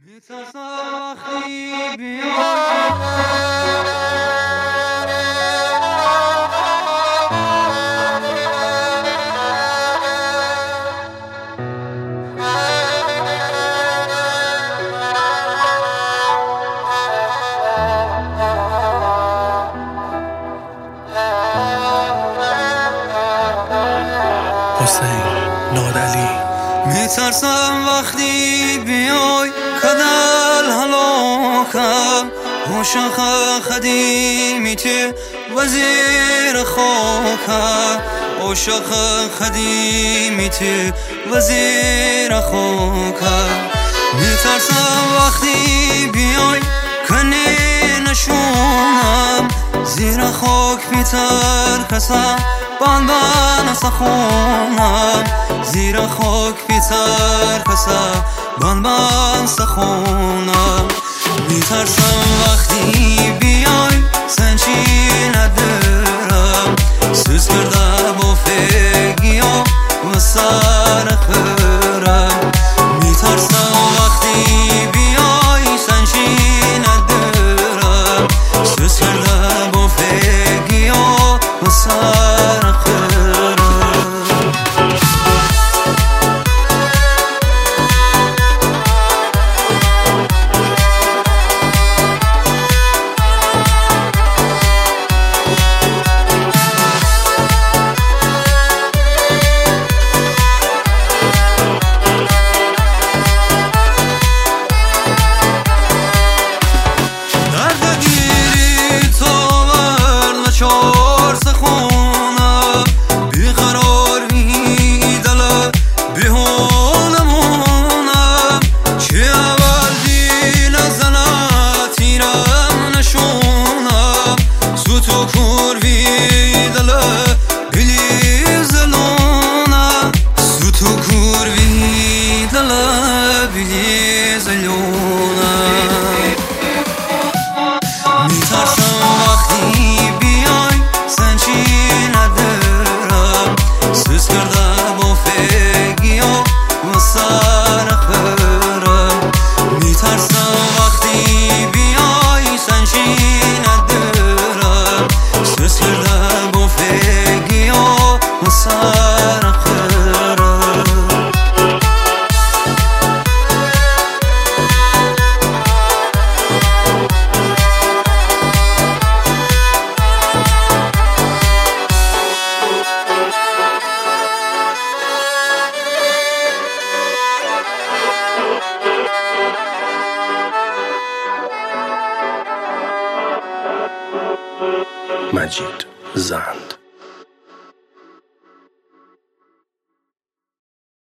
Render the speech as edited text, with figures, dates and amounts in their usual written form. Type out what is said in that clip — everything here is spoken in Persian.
حسین نادعلی میترسم وقتی بیای کدل هلاکم عاشق خدیمیت وزیر خاکم عاشق خدیمیت وزیر خاکم میترسم وقتی بیای کنی نشونم زیر خاک میترکسم بان سخونم زیر خاک میترکسم بان سخونم میترسم وقتی بیای سنچی ندارم سوز کرده با فگیا و سر خرم میترسم وقتی بیای سنچی ندارم سوز کرده با فگیا و سر خرم میترسم وقتی بیای سنچی ندارم سوز کرده با فگیا و سر خرم میترسم وقتی بیای سنچی ندارم سوز کرده با فگیا و سر خرم مجید زند.